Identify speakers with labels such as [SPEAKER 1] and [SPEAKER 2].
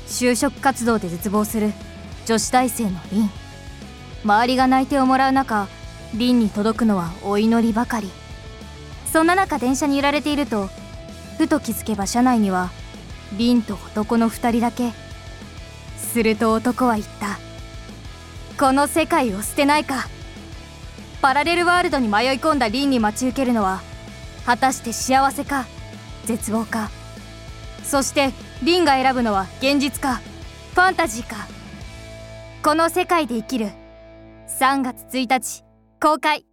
[SPEAKER 1] 就職活動で絶望する女子大生のリン。周りが内定をもらう中、リンに届くのはお祈りばかり。そんな中、電車に揺られていると、ふと気づけば車内にはリンと男の2人だけ。すると男は言った。この世界を捨てないか。パラレルワールドに迷い込んだリンに待ち受けるのは、果たして幸せか絶望か。そしてリンが選ぶのは現実かファンタジーか。この世界で生きる。3月1日公開。